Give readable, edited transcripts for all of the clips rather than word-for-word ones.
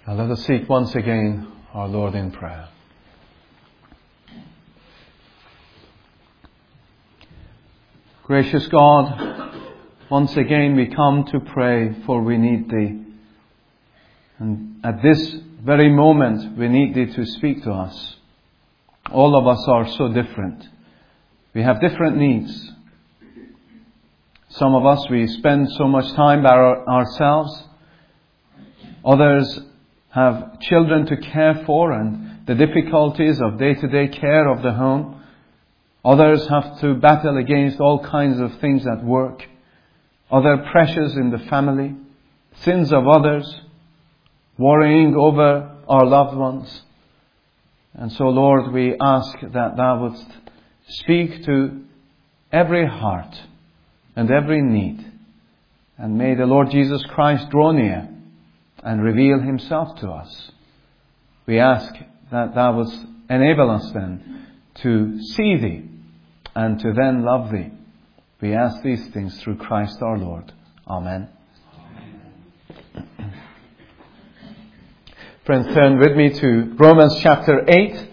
Now let us seek once again our Lord in prayer. Gracious God, once again we come to pray, for we need Thee. And at this very moment we need Thee to speak to us. All of us are so different. We have different needs. Some of us, we spend so much time by ourselves. Others have children to care for and the difficulties of day-to-day care of the home. Others have to battle against all kinds of things at work. Other pressures in the family. Sins of others. Worrying over our loved ones. And so, Lord, we ask that Thou wouldst speak to every heart and every need. And may the Lord Jesus Christ draw near and reveal Himself to us. We ask that Thou wouldst enable us then to see Thee and to then love Thee. We ask these things through Christ our Lord. Amen. Friends, turn with me to Romans chapter 8.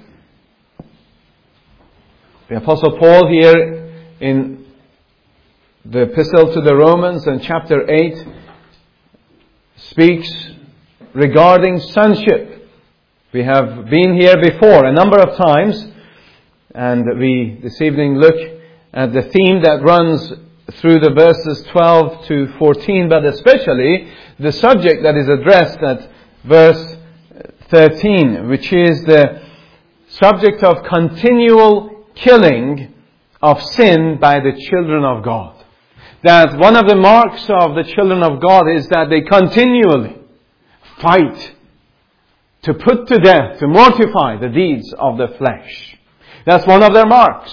The Apostle Paul here in the Epistle to the Romans in chapter 8 speaks regarding sonship. We have been here before a number of times, and we this evening look at the theme that runs through the verses 12 to 14, but especially the subject that is addressed at verse 13, which is the subject of continual killing of sin by the children of God. That one of the marks of the children of God is that they continually fight to put to death, to mortify the deeds of the flesh. That's one of their marks.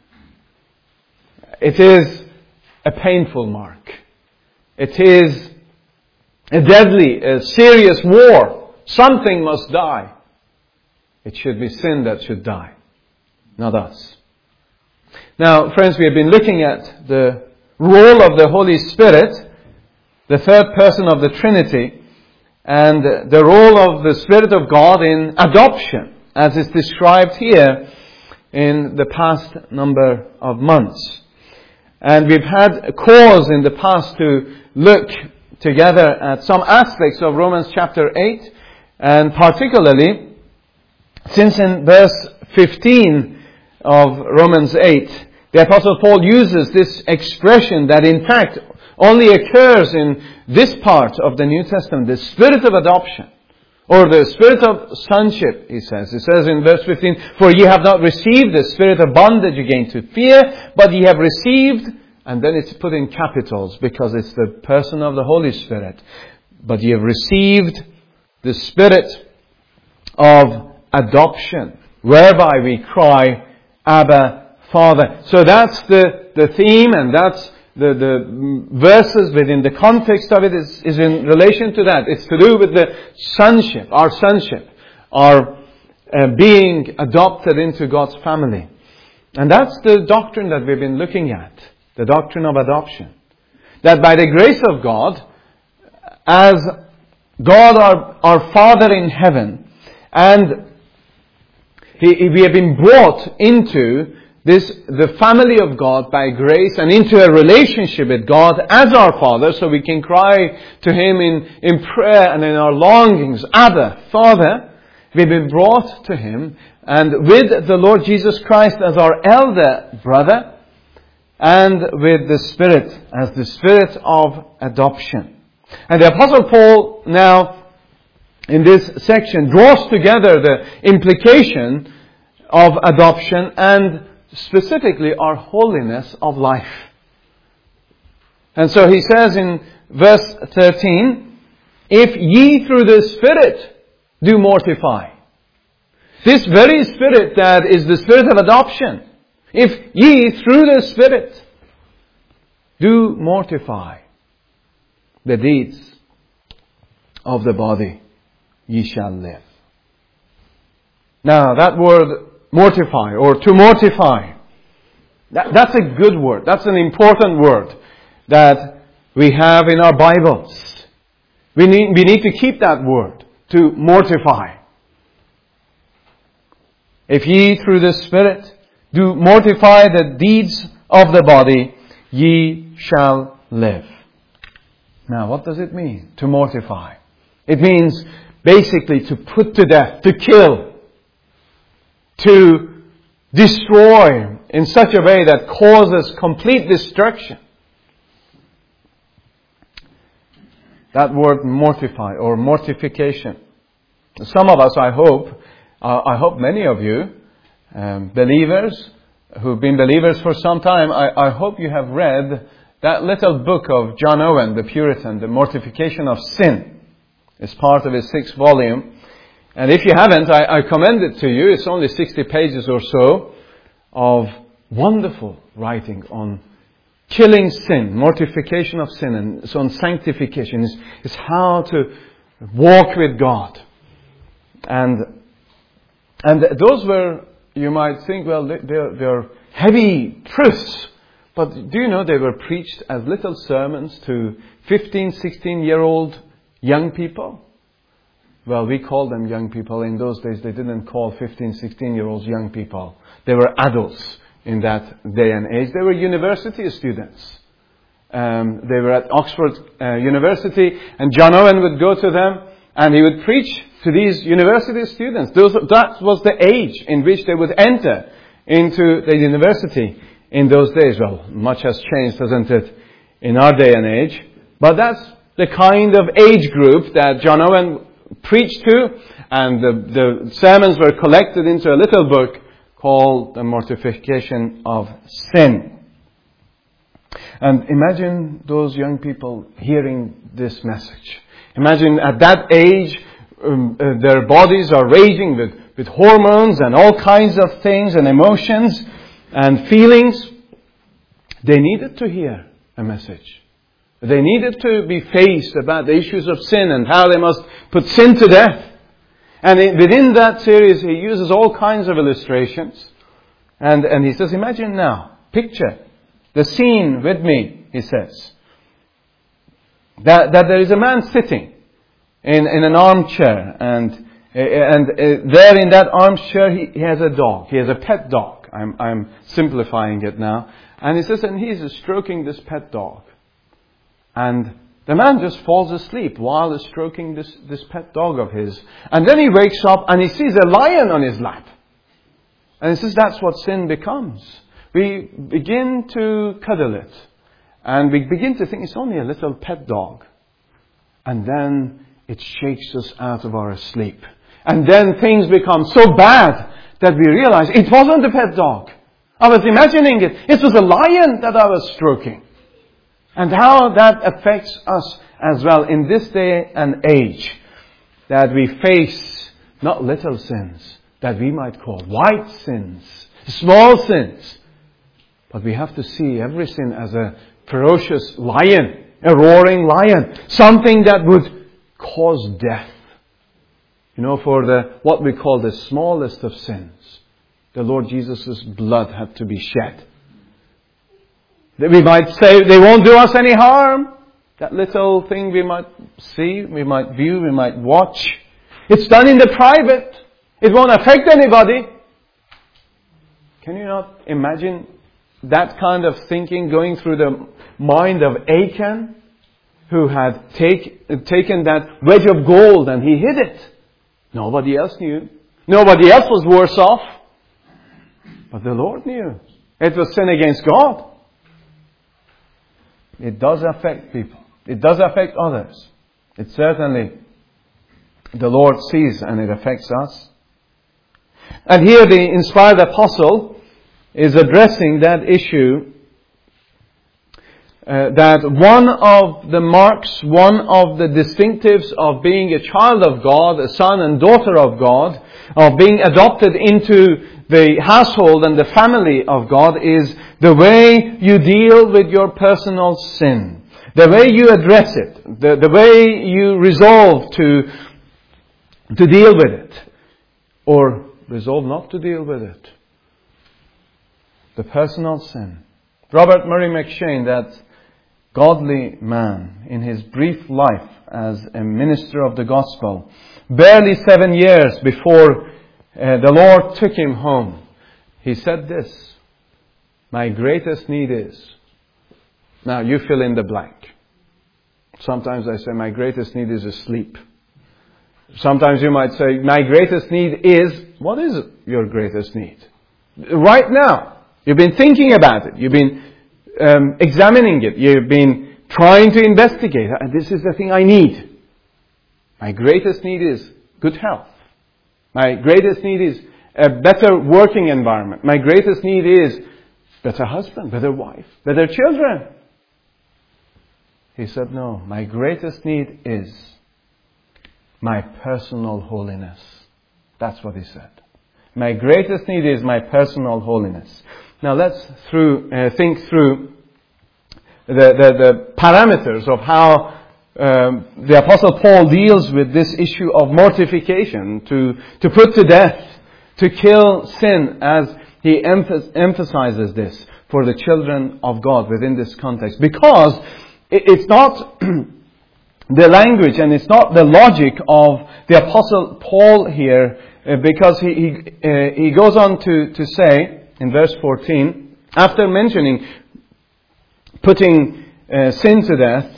It is a painful mark. It is a deadly, a serious war. Something must die. It should be sin that should die, not us. Now, friends, we have been looking at the role of the Holy Spirit, the third person of the Trinity, and the role of the Spirit of God in adoption, as is described here in the past number of months. And we've had a cause in the past to look together at some aspects of Romans chapter 8, and particularly, since in verse 15 of Romans 8, the Apostle Paul uses this expression that in fact only occurs in this part of the New Testament, the spirit of adoption, or the spirit of sonship, he says. He says in verse 15, "For ye have not received the spirit of bondage again to fear, but ye have received," and then it's put in capitals because it's the person of the Holy Spirit, "but ye have received the spirit of adoption, whereby we cry, Abba, Father." So that's the theme, and that's the verses within the context of it is in relation to that. It's to do with the sonship, our being adopted into God's family. And that's the doctrine that we've been looking at, the doctrine of adoption. That by the grace of God, as God our Father in heaven, and we have been brought into the family of God by grace and into a relationship with God as our Father, so we can cry to Him in prayer and in our longings, Abba, Father. We've been brought to Him, and with the Lord Jesus Christ as our elder brother, and with the Spirit as the Spirit of adoption. And the Apostle Paul now, in this section, draws together the implication of adoption and specifically our holiness of life. And so he says in verse 13, "If ye through the Spirit do mortify." This very Spirit that is the Spirit of adoption. "If ye through the Spirit do mortify the deeds of the body, ye shall live." Now that word mortify, or to mortify, that's a good word. That's an important word that we have in our Bibles. We need to keep that word. to mortify. If ye through the Spirit do mortify the deeds of the body, ye shall live. Now, what does it mean to mortify? It means basically to put to death, to kill, to destroy in such a way that causes complete destruction. That word mortify or mortification. Some of us, I hope many of you, believers who've been believers for some time, I hope you have read that little book of John Owen, the Puritan, The Mortification of Sin. It's part of his 6th volume. And if you haven't, I commend it to you. It's only 60 pages or so of wonderful writing on killing sin, mortification of sin, and it's on sanctification. It's how to walk with God. And those were, you might think, well, they're heavy truths. But do you know they were preached as little sermons to 15, 16-year-old young people? Well, we call them young people. In those days, they didn't call 15, 16-year-olds young people. They were adults in that day and age. They were university students. They were at Oxford University, and John Owen would go to them, and he would preach to these university students. That was the age in which they would enter into the university in those days. Well, much has changed, hasn't it, in our day and age. But that's the kind of age group that John Owen preached to, and the sermons were collected into a little book called The Mortification of Sin. And imagine those young people hearing this message. Imagine at that age, their bodies are raging with hormones and all kinds of things and emotions and feelings. They needed to hear a message. They needed to be faced about the issues of sin and how they must put sin to death. And within that series, he uses all kinds of illustrations. And he says, imagine now, picture the scene with me, he says. That there is a man sitting in an armchair. And there in that armchair, he has a dog. He has a pet dog. I'm simplifying it now. And he says, and he's stroking this pet dog. And the man just falls asleep while he's stroking this pet dog of his. And then he wakes up and he sees a lion on his lap. And he says that's what sin becomes. We begin to cuddle it. And we begin to think it's only a little pet dog. And then it shakes us out of our sleep. And then things become so bad that we realize it wasn't a pet dog. I was imagining it. It was a lion that I was stroking. And how that affects us as well in this day and age. That we face not little sins that we might call white sins, small sins. But we have to see every sin as a ferocious lion, a roaring lion. Something that would cause death. You know, for what we call the smallest of sins, the Lord Jesus' blood had to be shed. We might say they won't do us any harm. That little thing we might see, we might view, we might watch. It's done in the private. It won't affect anybody. Can you not imagine that kind of thinking going through the mind of Achan, who had taken that wedge of gold and he hid it? Nobody else knew. Nobody else was worse off. But the Lord knew. It was sin against God. It does affect people. It does affect others. It certainly, the Lord sees and it affects us. And here the inspired apostle is addressing that issue, that one of the marks, one of the distinctives of being a child of God, a son and daughter of God, of being adopted into the household and the family of God is the way you deal with your personal sin. The way you address it. The way you resolve to deal with it. Or resolve not to deal with it. The personal sin. Robert Murray McCheyne, that godly man, in his brief life as a minister of the gospel, barely 7 years before the Lord took him home, he said this: "My greatest need is..." Now you fill in the blank. Sometimes I say, "My greatest need is sleep." Sometimes you might say, "My greatest need is..." What is your greatest need? Right now. You've been thinking about it. You've been examining it. You've been trying to investigate. This is the thing I need. My greatest need is good health. My greatest need is a better working environment. My greatest need is better husband, better wife, better children. He said, "No, my greatest need is my personal holiness." That's what he said. My greatest need is my personal holiness. Now let's think through the parameters of how the Apostle Paul deals with this issue of mortification, to put to death, to kill sin, as he emphasizes this for the children of God within this context. Because it's not the language and it's not the logic of the Apostle Paul here, because he goes on to say in verse 14, after mentioning putting sin to death,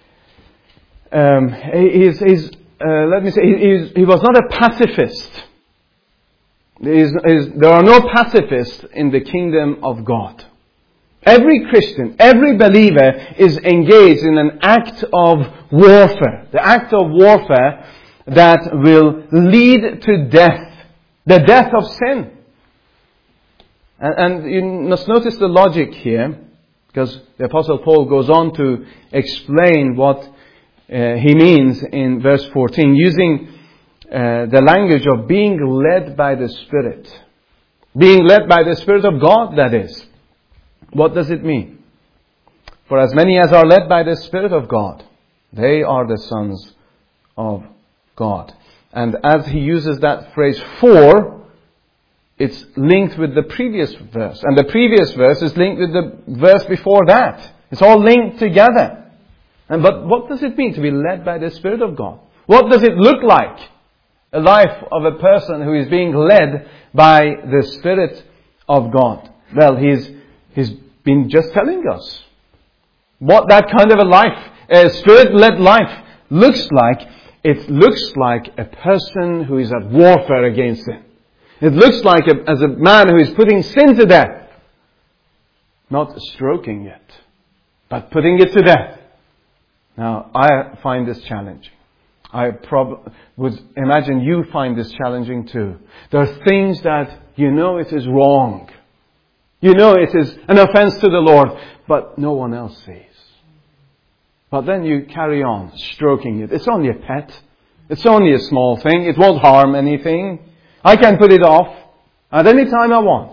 he was not a pacifist. There are no pacifists in the kingdom of God. Every Christian, every believer is engaged in an act of warfare. The act of warfare that will lead to death. The death of sin. And you must notice the logic here, because the Apostle Paul goes on to explain what he means in verse 14, using the language of being led by the Spirit. Being led by the Spirit of God, that is. What does it mean? For as many as are led by the Spirit of God, they are the sons of God. And as he uses that phrase "for," it's linked with the previous verse. And the previous verse is linked with the verse before that. It's all linked together. But what does it mean to be led by the Spirit of God? What does it look like? A life of a person who is being led by the Spirit of God. Well, he's been just telling us what that kind of a life, a Spirit-led life, looks like. It looks like a person who is at warfare against sin. It looks like as a man who is putting sin to death. Not stroking it, but putting it to death. Now, I find this challenging. I would imagine you find this challenging too. There are things that you know it is wrong. You know it is an offense to the Lord, but no one else sees. But then you carry on stroking it. It's only a pet. It's only a small thing. It won't harm anything. I can put it off at any time I want.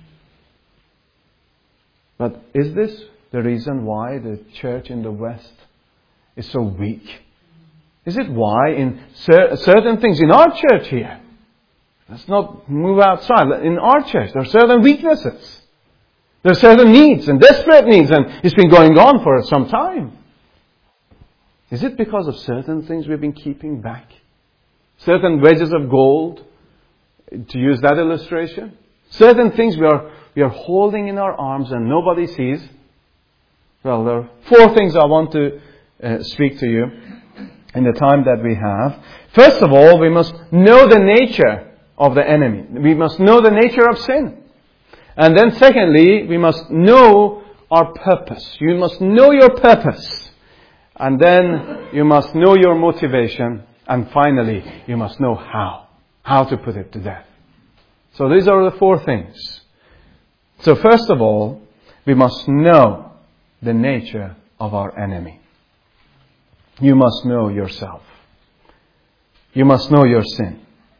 But is this the reason why the church in the West is so weak? Is it why in certain things in our church here? Let's not move outside. In our church, there are certain weaknesses. There are certain needs and desperate needs, and it's been going on for some time. Is it because of certain things we've been keeping back? Certain wedges of gold, to use that illustration? Certain things we are holding in our arms and nobody sees? Well, there are 4 things I want to speak to you in the time that we have. First of all, we must know the nature of the enemy. We must know the nature of sin. And then secondly, we must know our purpose. You must know your purpose. And then you must know your motivation. And finally, you must know how to put it to death. So these are the 4 things. So first of all, we must know the nature of our enemy. You must know yourself. You must know your sin.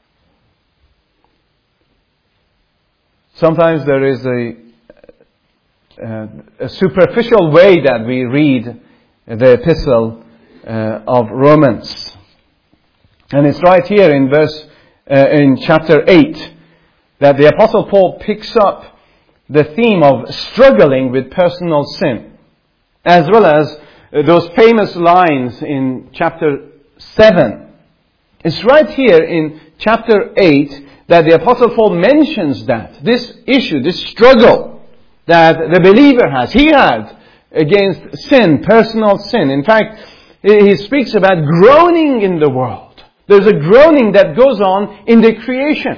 Sometimes there is a superficial way that we read the epistle of Romans. And it's right here in chapter 8 that the Apostle Paul picks up the theme of struggling with personal sin, as well as those famous lines in chapter 7. It's right here in chapter 8 that the Apostle Paul mentions that. This issue, this struggle that the believer has. He had against sin, personal sin. In fact, he speaks about groaning in the world. There's a groaning that goes on in the creation.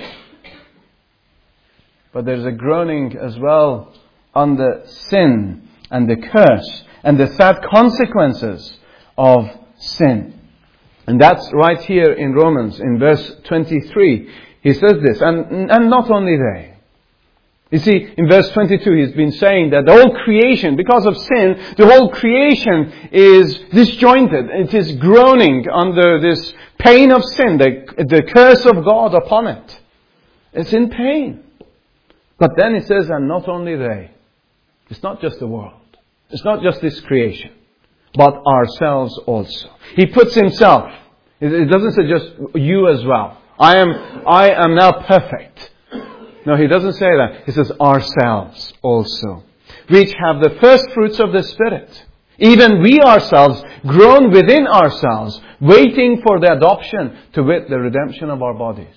But there's a groaning as well on the sin and the curse and the sad consequences of sin. And that's right here in Romans, in verse 23. He says this, and not only they. You see, in verse 22, he's been saying that the whole creation, because of sin, the whole creation is disjointed. It is groaning under this pain of sin, the curse of God upon it. It's in pain. But then he says, and not only they. It's not just the world. It's not just this creation, but ourselves also. He puts himself. It doesn't say just you as well. I am now perfect. No, he doesn't say that. He says ourselves also, which have the first fruits of the Spirit. Even we ourselves, groan within ourselves, waiting for the adoption, to wit, the redemption of our bodies.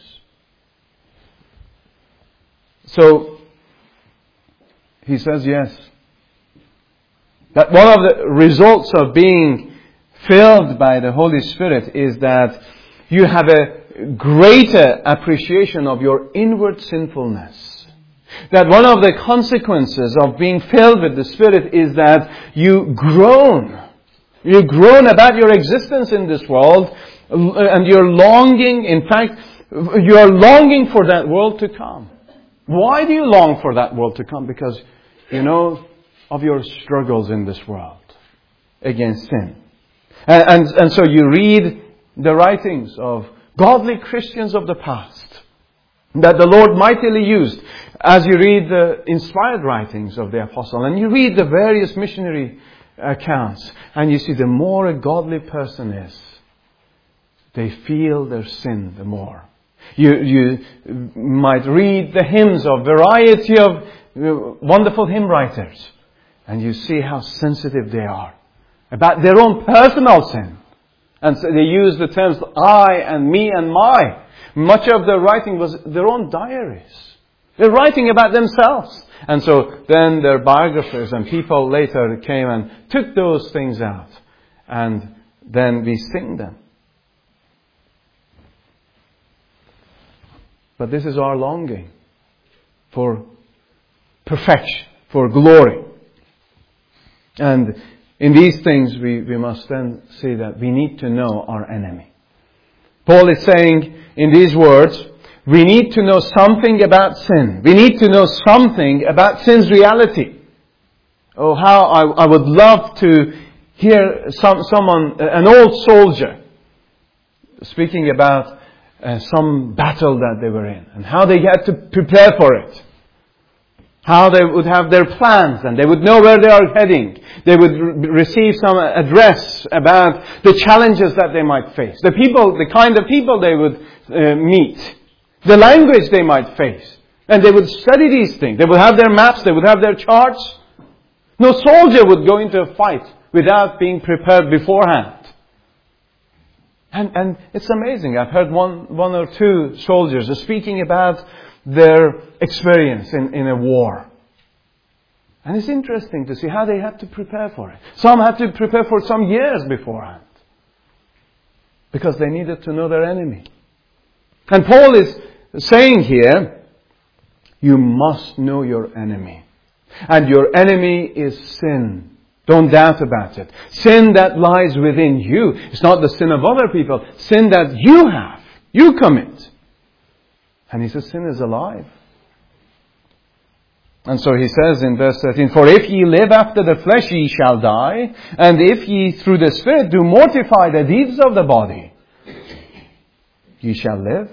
So, he says yes. That one of the results of being filled by the Holy Spirit is that you have a greater appreciation of your inward sinfulness. That one of the consequences of being filled with the Spirit is that you groan. You groan about your existence in this world, and you're longing, in fact, you're longing for that world to come. Why do you long for that world to come? Because you know of your struggles in this world against sin. And so you read the writings of godly Christians of the past that the Lord mightily used, as you read the inspired writings of the apostle, and you read the various missionary accounts, and you see the more a godly person is, they feel their sin the more. You might read the hymns of variety of wonderful hymn writers, and you see how sensitive they are about their own personal sin. And so they use the terms I and me and my. Much of their writing was their own diaries. They're writing about themselves. And so then their biographers and people later came and took those things out. And then we sing them. But this is our longing for perfection, for glory. And in these things we must then see that we need to know our enemy. Paul is saying in these words, we need to know something about sin. We need to know something about sin's reality. Oh, how I would love to hear someone, an old soldier, speaking about some battle that they were in and how they had to prepare for it. How they would have their plans and they would know where they are heading. They would receive some address about the challenges that they might face. The people, the kind of people they would meet. The language they might face. And they would study these things. They would have their maps. They would have their charts. No soldier would go into a fight without being prepared beforehand. And it's amazing. I've heard one or two soldiers speaking about their experience in a war. And it's interesting to see how they had to prepare for it. Some had to prepare for some years beforehand. Because they needed to know their enemy. And Paul is saying here, you must know your enemy. And your enemy is sin. Don't doubt about it. Sin that lies within you. It's not the sin of other people. Sin that you have. You commit. And he says sin is alive. And so he says in verse 13, for if ye live after the flesh, ye shall die. And if ye through the Spirit do mortify the deeds of the body, ye shall live.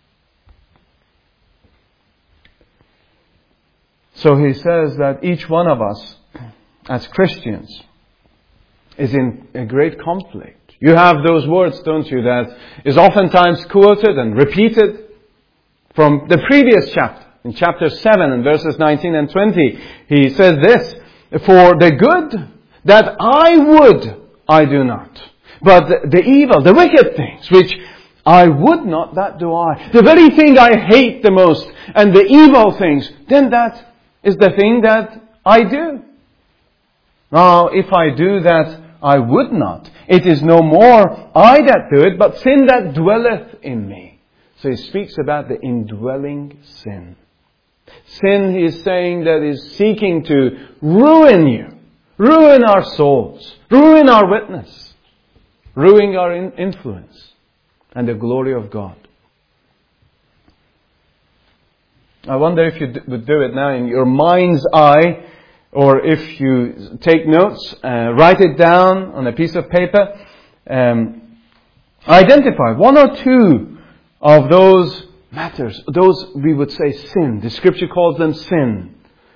So he says that each one of us, as Christians, is in a great conflict. You have those words, don't you, that is oftentimes quoted and repeated from the previous chapter. In chapter 7 and verses 19 and 20, he says this, for the good that I would I do not. But the evil, the wicked things, which I would not, that do I. The very thing I hate the most, and the evil things, then that is the thing that I do. Now, if I do that I would not, it is no more I that do it, but sin that dwelleth in me. So he speaks about the indwelling sin. Sin, he is saying, that is seeking to ruin you, ruin our souls, ruin our witness, ruin our influence and the glory of God. I wonder if you would do it now in your mind's eye, or if you take notes, write it down on a piece of paper. Identify one or two of those matters, those we would say sin. The Scripture calls them sin.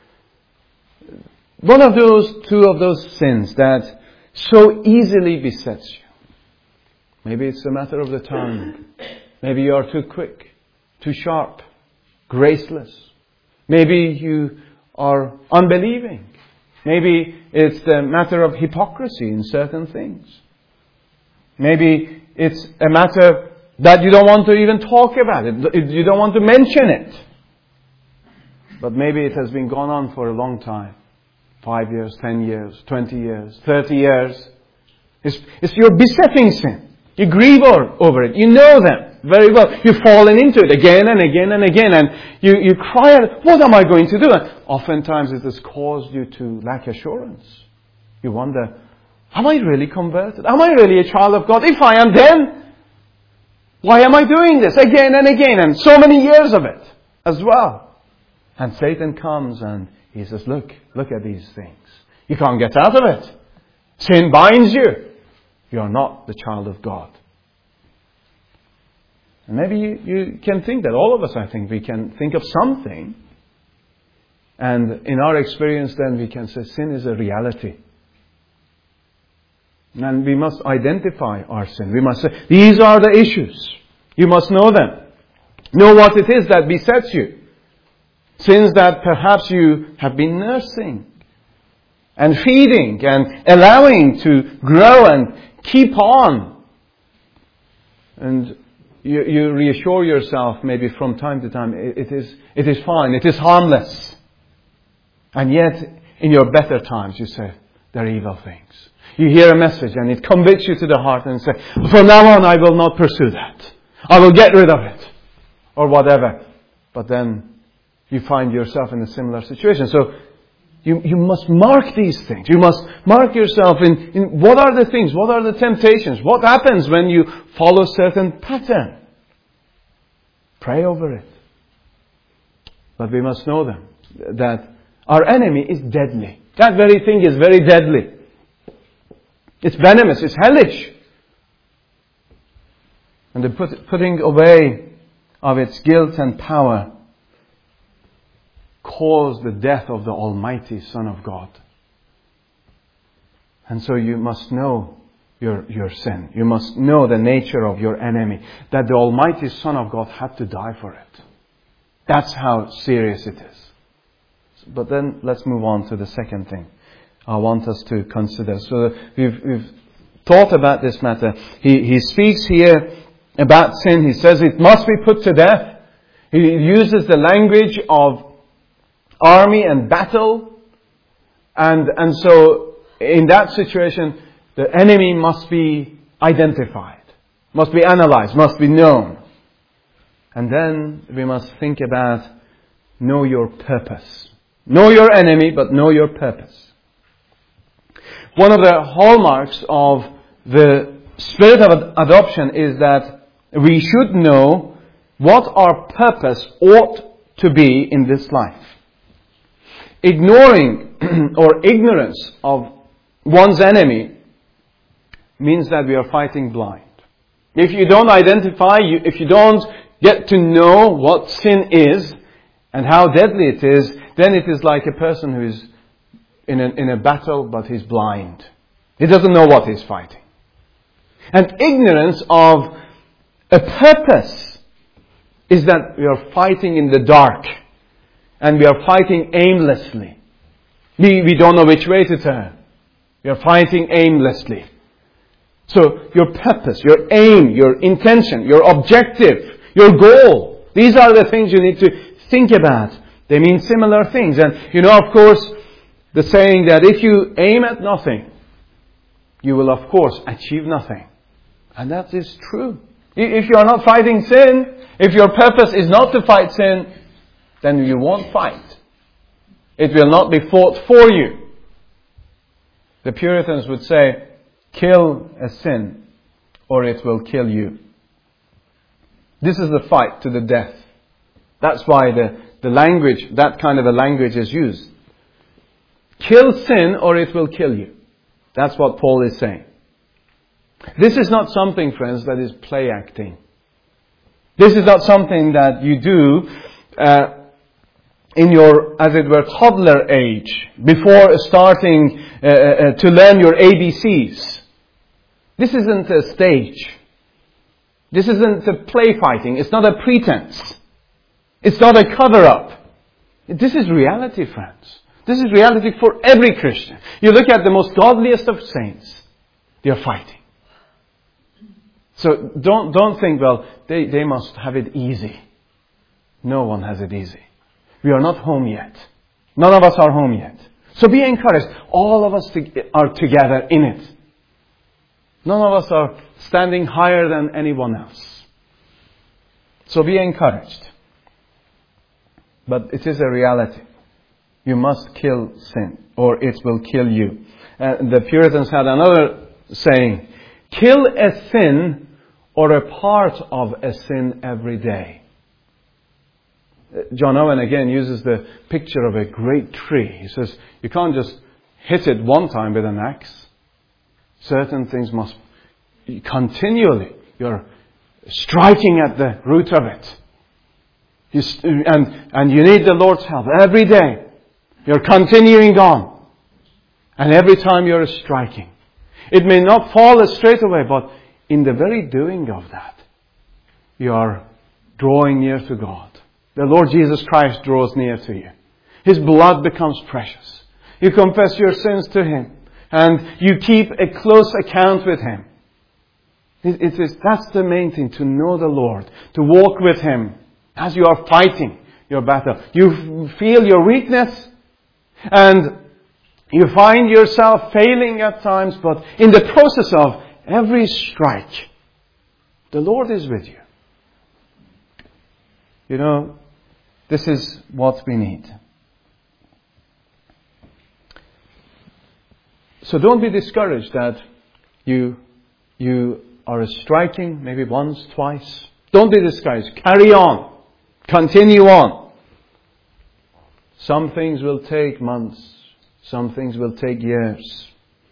One of those, two of those sins that so easily besets you. Maybe it's a matter of the tongue. Maybe you are too quick, too sharp, graceless. Maybe you are unbelieving. Maybe it's a matter of hypocrisy in certain things. Maybe it's a matter that you don't want to even talk about it. You don't want to mention it. But maybe it has been going on for a long time. 5 years, 10 years, 20 years, 30 years. It's your besetting sin. You grieve over it. You know them very well. You've fallen into it again and again and again. And you cry out, what am I going to do? And oftentimes it has caused you to lack assurance. You wonder, am I really converted? Am I really a child of God? If I am, then why am I doing this again and again? And so many years of it as well. And Satan comes and he says, look at these things. You can't get out of it. Sin binds you. You are not the child of God. And maybe you can think that, all of us, I think, we can think of something. And in our experience then we can say sin is a reality. And we must identify our sin. We must say, these are the issues. You must know them. Know what it is that besets you. Sins that perhaps you have been nursing and feeding and allowing to grow and keep on. And you reassure yourself maybe from time to time, it is fine, it is harmless. And yet, in your better times, you say, they're evil things. You hear a message and it convicts you to the heart and say, from now on I will not pursue that. I will get rid of it. Or whatever. But then you find yourself in a similar situation. So you must mark these things. You must mark yourself in what are the things, what are the temptations, what happens when you follow certain pattern. Pray over it. But we must know them, that our enemy is deadly. That very thing is very deadly. It's venomous, it's hellish. And the putting away of its guilt and power caused the death of the Almighty Son of God. And so you must know your sin. You must know the nature of your enemy. That the Almighty Son of God had to die for it. That's how serious it is. But then let's move on to the second thing I want us to consider. So we've thought about this matter. He speaks here about sin. He says it must be put to death. He uses the language of army and battle. And so in that situation, the enemy must be identified, must be analyzed, must be known. And then we must think about know your purpose. Know your enemy, but know your purpose. One of the hallmarks of the spirit of adoption is that we should know what our purpose ought to be in this life. Ignoring or ignorance of one's enemy means that we are fighting blind. If you don't identify, if you don't get to know what sin is and how deadly it is, then it is like a person who is in a battle but he's blind. He doesn't know what he's fighting. And ignorance of a purpose is that we are fighting in the dark. And we are fighting aimlessly. We don't know which way to turn. We are fighting aimlessly. So your purpose, your aim, your intention, your objective, your goal, these are the things you need to think about. They mean similar things. And of course, the saying that if you aim at nothing, you will of course achieve nothing. And that is true. If you are not fighting sin, if your purpose is not to fight sin, then you won't fight. It will not be fought for you. The Puritans would say, kill a sin, or it will kill you. This is the fight to the death. That's why the language, that kind of a language is used. Kill sin, or it will kill you. That's what Paul is saying. This is not something, friends, that is play acting. This is not something that you do in your, as it were, toddler age, before starting to learn your ABCs. This isn't a stage. This isn't a play fighting. It's not a pretense. It's not a cover-up. This is reality, friends. This is reality for every Christian. You look at the most godliest of saints. They are fighting. So don't think, well, they must have it easy. No one has it easy. We are not home yet. None of us are home yet. So be encouraged. All of us are together in it. None of us are standing higher than anyone else. So be encouraged. But it is a reality. You must kill sin, or it will kill you. The Puritans had another saying, kill a sin or a part of a sin every day. John Owen again uses the picture of a great tree. He says, you can't just hit it one time with an axe. Certain things must continually, you're striking at the root of it. And you need the Lord's help every day. You're continuing on. And every time you're striking. It may not fall straight away, but in the very doing of that, you are drawing near to God. The Lord Jesus Christ draws near to you. His blood becomes precious. You confess your sins to Him. And you keep a close account with Him. That's the main thing, to know the Lord. To walk with Him as you are fighting your battle. You feel your weakness. And you find yourself failing at times. But in the process of every strike, the Lord is with you. This is what we need. So don't be discouraged that you are striking maybe once, twice. Don't be discouraged. Carry on. Continue on. Some things will take months. Some things will take years.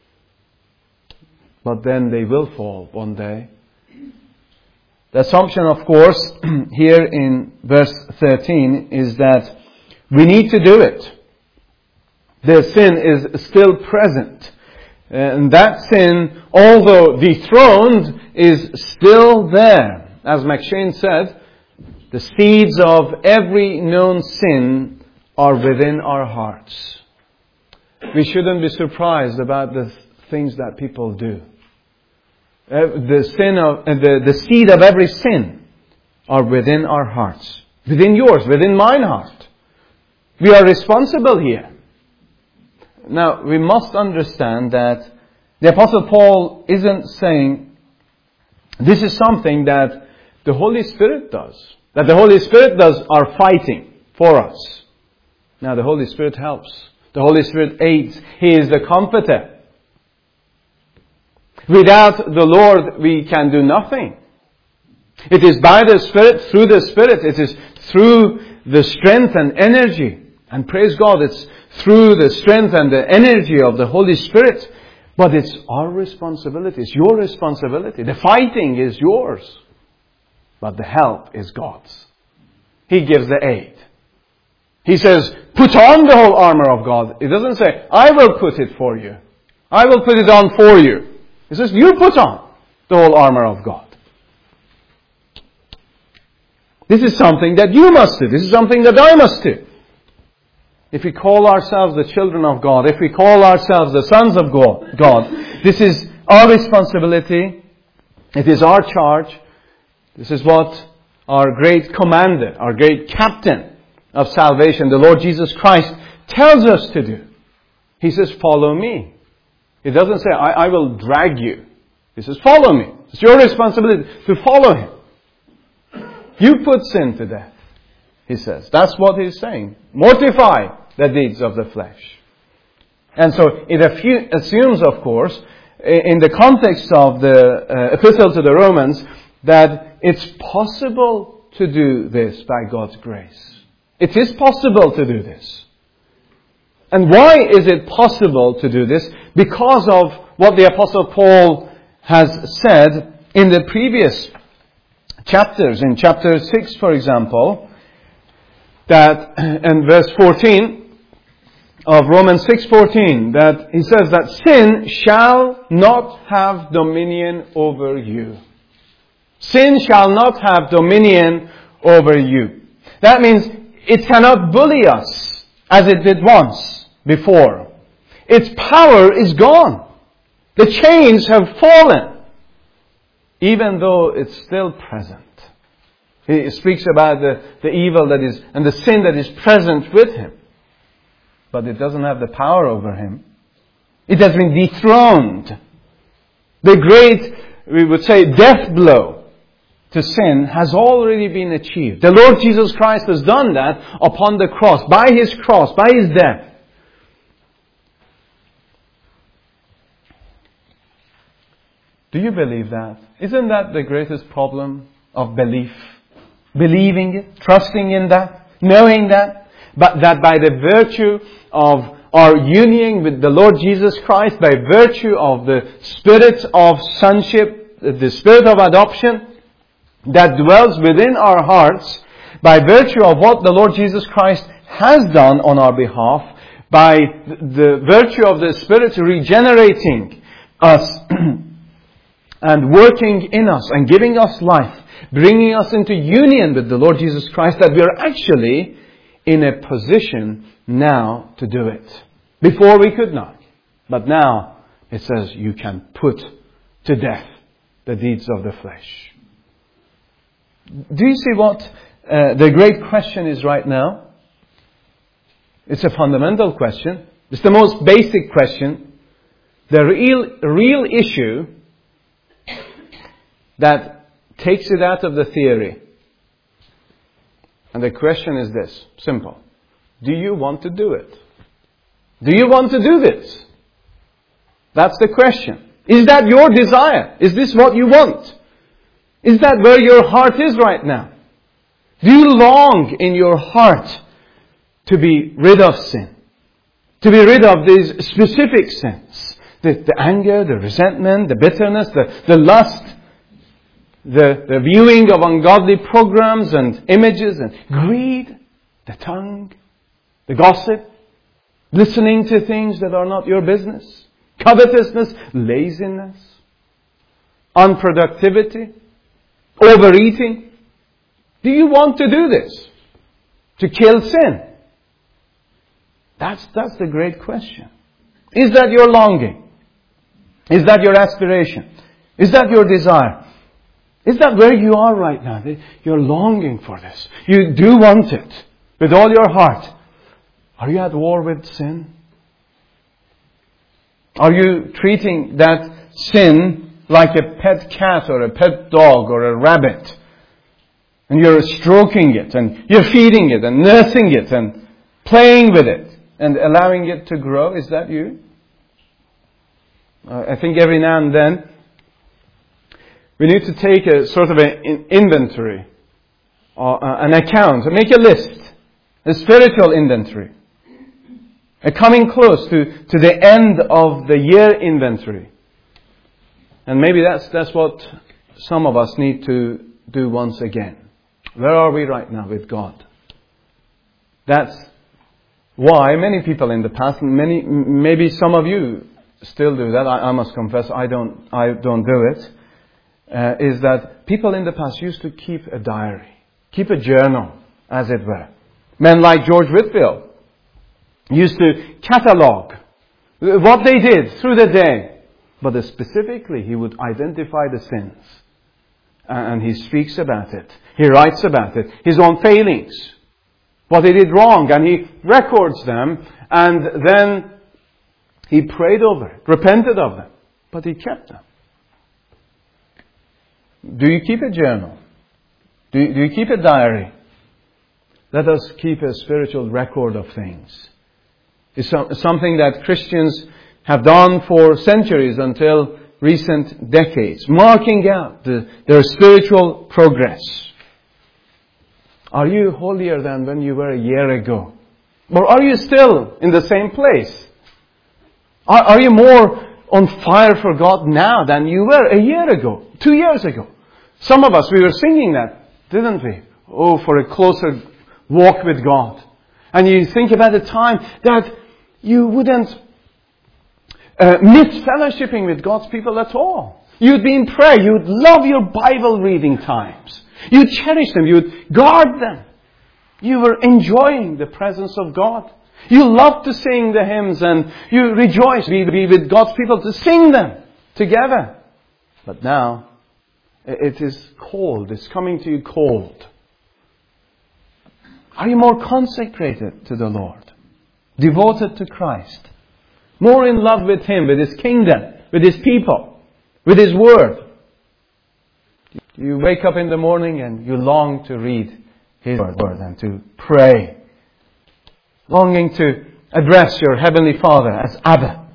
But then they will fall one day. The assumption, of course, here in verse 13 is that we need to do it. The sin is still present. And that sin, although dethroned, is still there. As McShane said, the seeds of every known sin are within our hearts. We shouldn't be surprised about the things that people do. The seed of every sin are within our hearts. Within yours, within mine heart. We are responsible here. Now, we must understand that the Apostle Paul isn't saying this is something that the Holy Spirit does. That the Holy Spirit does our fighting for us. Now, the Holy Spirit helps. The Holy Spirit aids. He is the comforter. Without the Lord, we can do nothing. It is by the Spirit, through the Spirit. It is through the strength and energy. And praise God, it's through the strength and the energy of the Holy Spirit. But it's our responsibility. It's your responsibility. The fighting is yours. But the help is God's. He gives the aid. He says, put on the whole armor of God. It doesn't say, I will put it for you. I will put it on for you. He says, you put on the whole armor of God. This is something that you must do. This is something that I must do. If we call ourselves the children of God, if we call ourselves the sons of God, this is our responsibility. It is our charge. This is what our great commander, our great captain of salvation, the Lord Jesus Christ, tells us to do. He says, follow me. He doesn't say, I will drag you. He says, follow me. It's your responsibility to follow Him. You put sin to death, He says. That's what He's saying. Mortify the deeds of the flesh. And so it assumes, of course, in the context of the epistle to the Romans, that it's possible to do this by God's grace. It is possible to do this. And why is it possible to do this? Because of what the Apostle Paul has said in the previous chapters. In chapter 6, for example, that in verse 14 of Romans 6:14, that he says that sin shall not have dominion over you. Sin shall not have dominion over you. That means it cannot bully us as it did once before. Its power is gone. The chains have fallen, even though it's still present. He speaks about the evil that is, and the sin that is present with him. But it doesn't have the power over him. It has been dethroned. The great, we would say, death blow to sin has already been achieved. The Lord Jesus Christ has done that upon the cross, by His death. Do you believe that? Isn't that the greatest problem of belief? Believing it, trusting in that, knowing that, but that by the virtue of our union with the Lord Jesus Christ, by virtue of the Spirit of sonship, the Spirit of adoption that dwells within our hearts, by virtue of what the Lord Jesus Christ has done on our behalf, by the virtue of the Spirit regenerating us and working in us and giving us life, bringing us into union with the Lord Jesus Christ, that we are actually in a position now to do it. Before we could not. But now it says you can put to death the deeds of the flesh. Do you see what the great question is right now? It's a fundamental question. It's the most basic question. The real issue that takes it out of the theory. And the question is this, simple. Do you want to do it? Do you want to do this? That's the question. Is that your desire? Is this what you want? Is that where your heart is right now? Do you long in your heart to be rid of sin? To be rid of these specific sins? The anger, the resentment, the bitterness, the lust, the viewing of ungodly programs and images, and greed, the tongue, the gossip, listening to things that are not your business, covetousness, laziness, unproductivity, overeating. Do you want to do this? To kill sin? That's the great question. Is that your longing? Is that your aspiration? Is that your desire? Is that where you are right now? You're longing for this. You do want it with all your heart. Are you at war with sin? Are you treating that sin like a pet cat or a pet dog or a rabbit? And you're stroking it and you're feeding it and nursing it and playing with it and allowing it to grow? Is that you? I think every now and then we need to take a sort of an inventory, an account, make a list, a spiritual inventory, a coming close to the end of the year inventory. And maybe that's what some of us need to do once again. Where are we right now with God? That's why many people in the past, maybe some of you still do that. I must confess, I don't do it. Is that people in the past used to keep a diary, keep a journal, as it were. Men like George Whitefield used to catalogue what they did through the day, But specifically, he would identify the sins. And he speaks about it. He writes about it. His own failings. What he did wrong. And he records them. And then he prayed over it. Repented of them. But he kept them. Do you keep a journal? Do you keep a diary? Let us keep a spiritual record of things. It's something that Christians have done for centuries until recent decades, marking out their spiritual progress. Are you holier than when you were a year ago? Or are you still in the same place? Are you more on fire for God now than you were a year ago, 2 years ago? Some of us, we were singing that, didn't we? Oh, for a closer walk with God. And you think about the time that you wouldn't miss fellowshipping with God's people at all. You'd be in prayer. You'd love your Bible reading times. You'd cherish them. You'd guard them. You were enjoying the presence of God. You loved to sing the hymns and you rejoiced to be with God's people to sing them together. But now, it is cold. It's coming to you cold. Are you more consecrated to the Lord? Devoted to Christ? More in love with Him, with His kingdom, with His people, with His Word? You wake up in the morning and you long to read His Word and to pray. Longing to address your Heavenly Father as Abba.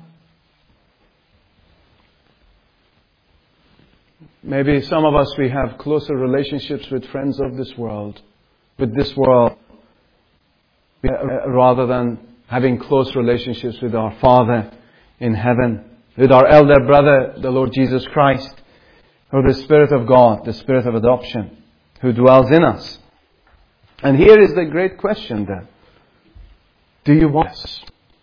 Maybe some of us, we have closer relationships with friends of this world, with this world, rather than having close relationships with our Father in heaven, with our elder brother, the Lord Jesus Christ, or the Spirit of God, the Spirit of adoption, who dwells in us. And here is the great question then. Do you want this?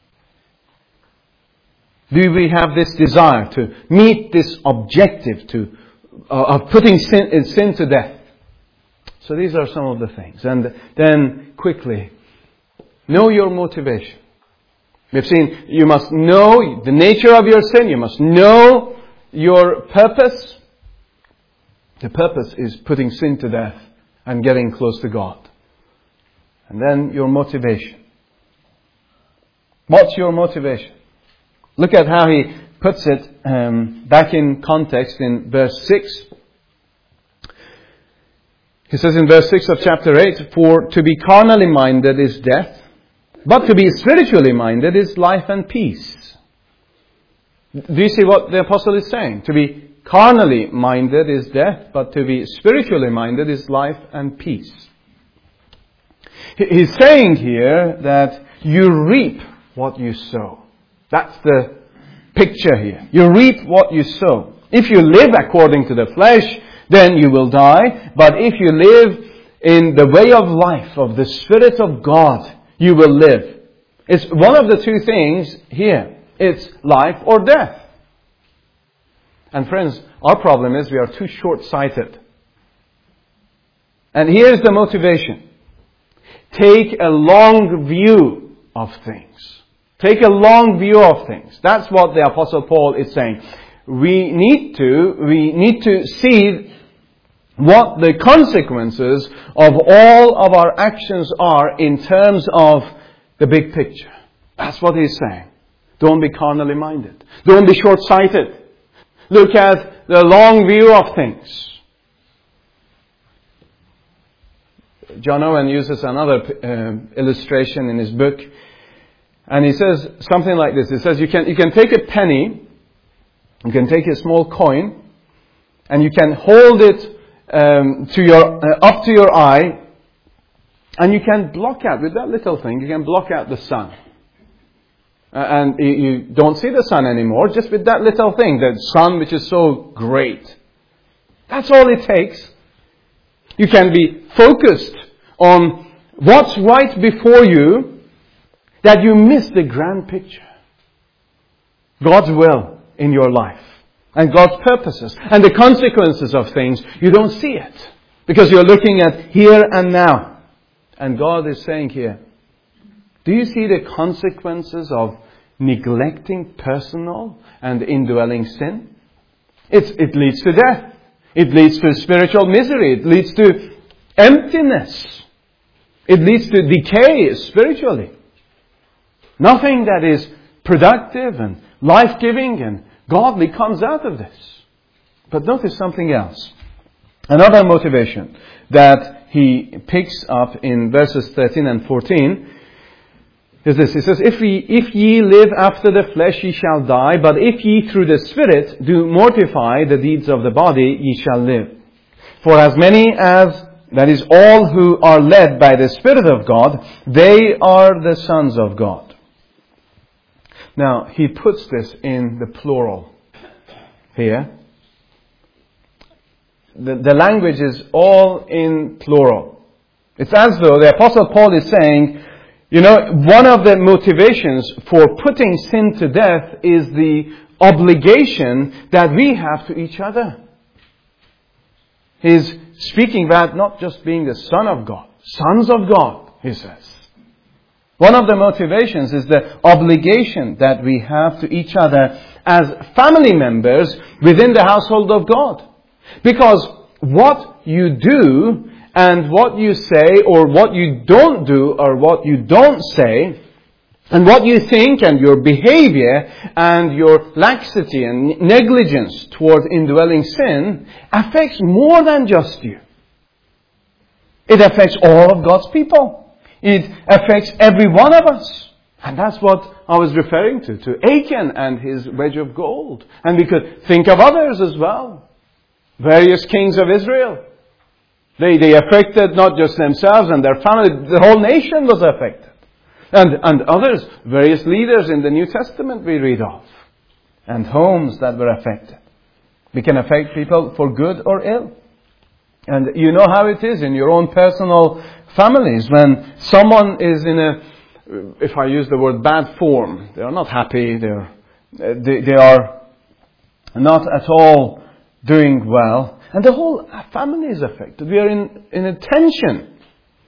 Do we have this desire to meet this objective of putting sin to death? So these are some of the things. And then quickly, know your motivation. We've seen you must know the nature of your sin. You must know your purpose. The purpose is putting sin to death and getting close to God. And then your motivation. What's your motivation? Look at how he puts it back in context in verse 6. He says in verse 6 of chapter 8, "For to be carnally minded is death, but to be spiritually minded is life and peace." Do you see what the apostle is saying? To be carnally minded is death, but to be spiritually minded is life and peace. He's saying here that you reap what you sow. That's the picture here. You reap what you sow. If you live according to the flesh, then you will die. But if you live in the way of life of the Spirit of God, you will live. It's one of the two things here. It's life or death. And friends, our problem is we are too short-sighted. And here's the motivation. Take a long view of things. Take a long view of things. That's what the Apostle Paul is saying. We need to see what the consequences of all of our actions are in terms of the big picture. That's what he's saying. Don't be carnally minded. Don't be short-sighted. Look at the long view of things. John Owen uses another illustration in his book. And he says something like this. He says you can take a penny, you can take a small coin, and you can hold it up to your eye, and you can block out, with that little thing, you can block out the sun. And you don't see the sun anymore, just with that little thing, the sun which is so great. That's all it takes. You can be focused on what's right before you, that you miss the grand picture. God's will in your life. And God's purposes. And the consequences of things. You don't see it. Because you're looking at here and now. And God is saying here, do you see the consequences of neglecting personal and indwelling sin. It leads to death. It leads to spiritual misery. It leads to emptiness. It leads to decay spiritually. Nothing that is productive and life-giving and godly comes out of this. But notice something else. Another motivation that he picks up in verses 13 and 14 is this. He says, If ye live after the flesh, ye shall die. But if ye through the Spirit do mortify the deeds of the body, ye shall live. For as many as, that is all who are led by the Spirit of God, they are the sons of God. Now, he puts this in the plural here. The language is all in plural. It's as though the Apostle Paul is saying, one of the motivations for putting sin to death is the obligation that we have to each other. He's speaking about not just being the Son of God, sons of God, he says. One of the motivations is the obligation that we have to each other as family members within the household of God. Because what you do and what you say, or what you don't do or what you don't say, and what you think and your behavior and your laxity and negligence towards indwelling sin affects more than just you. It affects all of God's people. It affects every one of us. And that's what I was referring to Achan and his wedge of gold. And we could think of others as well. Various kings of Israel. They affected not just themselves and their family, the whole nation was affected. And others, various leaders in the New Testament we read of. And homes that were affected. We can affect people for good or ill. And you know how it is in your own personal families when someone is in a, if I use the word bad form, they are not happy, they are not at all doing well. And the whole family is affected. We are in a tension.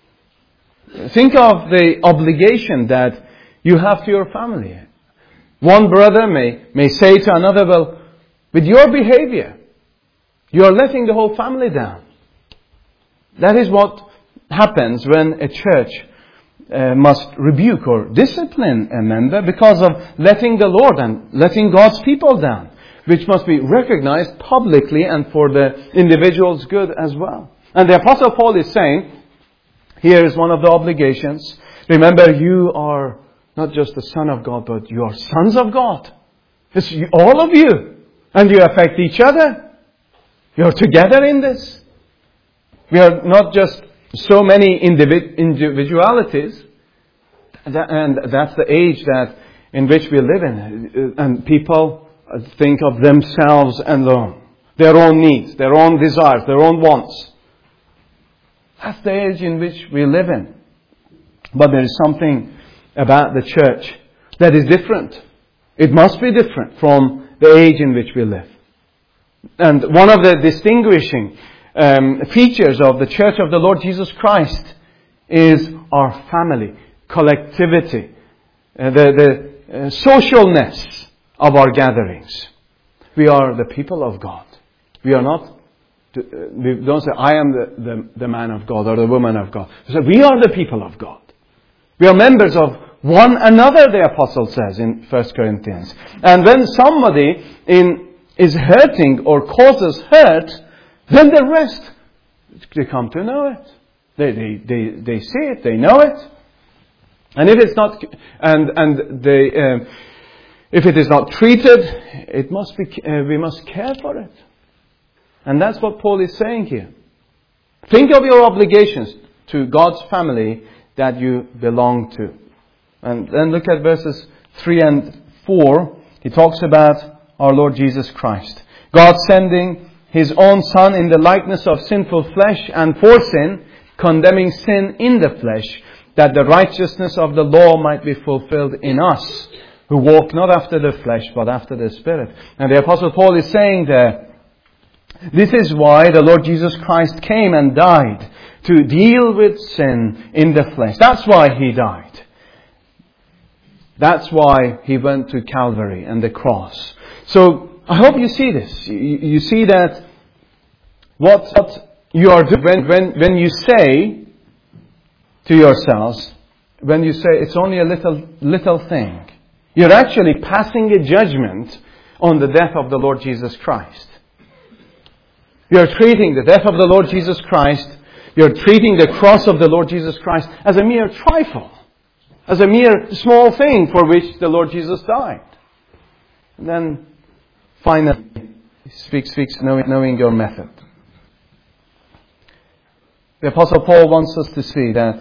Think of the obligation that you have to your family. One brother may say to another, well, with your behavior, you are letting the whole family down. That is what happens when a church must rebuke or discipline a member because of letting the Lord and letting God's people down, which must be recognized publicly and for the individual's good as well. And the Apostle Paul is saying, here is one of the obligations. Remember, you are not just the Son of God, but you are sons of God. It's all of you. And you affect each other. You're together in this. We are not just so many individualities. And that's the age in which we live in. And people think of themselves alone. Their own needs, their own desires, their own wants. That's the age in which we live in. But there is something about the church that is different. It must be different from the age in which we live. And one of the distinguishing features of the Church of the Lord Jesus Christ is our family, collectivity, the socialness of our gatherings. We are the people of God. We are not. We don't say, I am the man of God or the woman of God. We say, we are the people of God. We are members of one another, the apostle says in 1 Corinthians. And when somebody is hurting or causes hurt, then the rest, they come to know it. They see it, they know it. And if it's not, if it is not treated, it must be. We must care for it. And that's what Paul is saying here. Think of your obligations to God's family that you belong to. And then look at verses 3 and 4. He talks about our Lord Jesus Christ. God sending His own Son in the likeness of sinful flesh and for sin, condemning sin in the flesh, that the righteousness of the law might be fulfilled in us, who walk not after the flesh, but after the Spirit. And the Apostle Paul is saying there, this is why the Lord Jesus Christ came and died, to deal with sin in the flesh. That's why He died. That's why He went to Calvary and the cross. So I hope you see this. You see that what you are doing when you say to yourselves, when you say it's only a little thing, you're actually passing a judgment on the death of the Lord Jesus Christ. You're treating the death of the Lord Jesus Christ, you're treating the cross of the Lord Jesus Christ as a mere trifle, as a mere small thing for which the Lord Jesus died. And then finally, speaks knowing your method. The Apostle Paul wants us to see that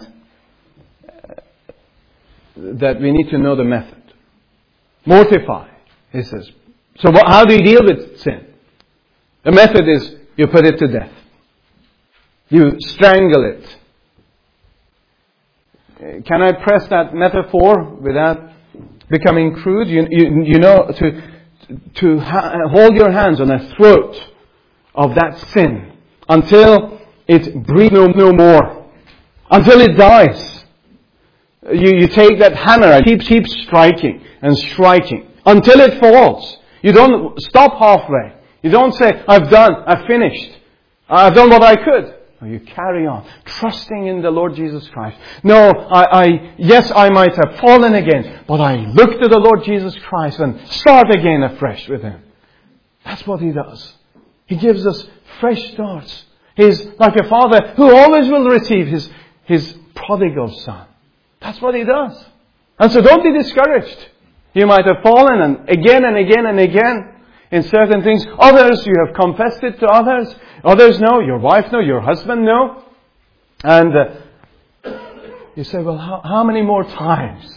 we need to know the method. Mortify, he says. So how do you deal with sin? The method is you put it to death. You strangle it. Can I press that metaphor without becoming crude? You know, to hold your hands on the throat of that sin until it breathes no more, until it dies. You take that hammer and keep striking and striking until it falls. You don't stop halfway. You don't say, I've finished. I've done what I could. No, you carry on, trusting in the Lord Jesus Christ. No, yes, I might have fallen again, but I look to the Lord Jesus Christ and start again afresh with Him. That's what He does. He gives us fresh starts. He's like a father who always will receive his prodigal son. That's what He does. And so don't be discouraged. You might have fallen and again in certain things. Others, you have confessed it to others. Others know. Your wife know. Your husband know. And you say, well, how many more times?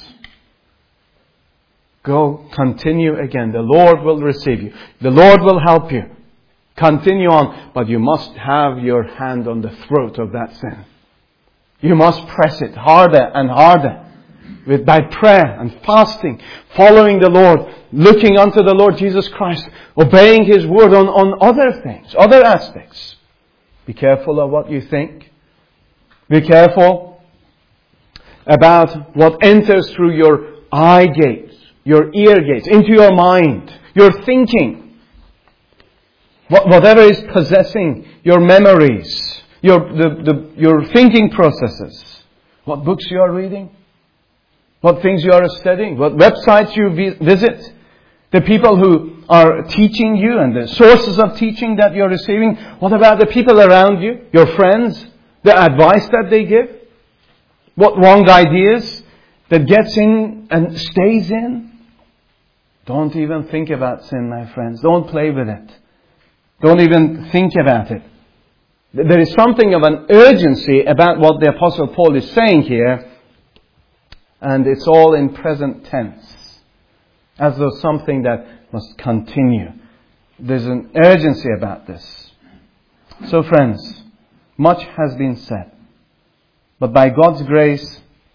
Go, continue again. The Lord will receive you. The Lord will help you. Continue on. But you must have your hand on the throat of that sin. You must press it harder and harder. By prayer and fasting, following the Lord, looking unto the Lord Jesus Christ, obeying His word on other things, other aspects. Be careful of what you think. Be careful about what enters through your eye gates, your ear gates, into your mind, your thinking. Whatever is possessing your memories, your thinking processes. What books you are reading. What things you are studying, what websites you visit, the people who are teaching you and the sources of teaching that you're receiving. What about the people around you, your friends, the advice that they give? What wrong ideas that gets in and stays in? Don't even think about sin, my friends. Don't play with it. Don't even think about it. There is something of an urgency about what the Apostle Paul is saying here. And it's all in present tense. As though something that must continue. There's an urgency about this. So friends, much has been said. But by God's grace,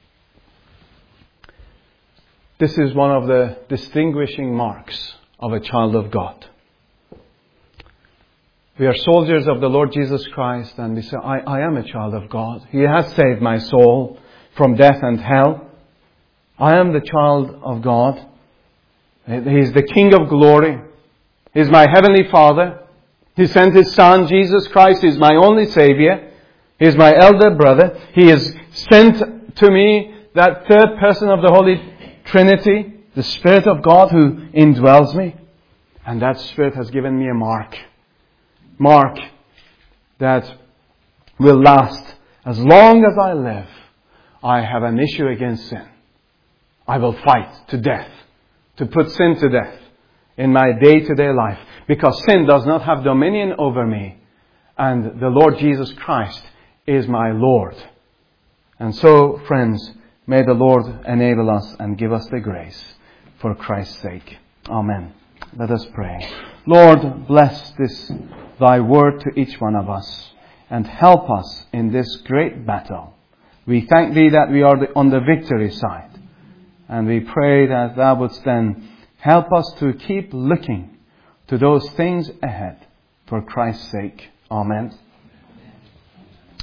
this is one of the distinguishing marks of a child of God. We are soldiers of the Lord Jesus Christ and we say, I am a child of God. He has saved my soul from death and hell. I am the child of God. He is the King of glory. He is my heavenly Father. He sent His Son, Jesus Christ. He is my only Savior. He is my elder brother. He has sent to me that third person of the Holy Trinity, the Spirit of God who indwells me. And that Spirit has given me a mark. Mark that will last as long as I live. I have an issue against sin. I will fight to death, to put sin to death in my day-to-day life. Because sin does not have dominion over me. And the Lord Jesus Christ is my Lord. And so, friends, may the Lord enable us and give us the grace for Christ's sake. Amen. Let us pray. Lord, bless this Thy word to each one of us and help us in this great battle. We thank Thee that we are on the victory side. And we pray that Thou wouldst then help us to keep looking to those things ahead for Christ's sake. Amen.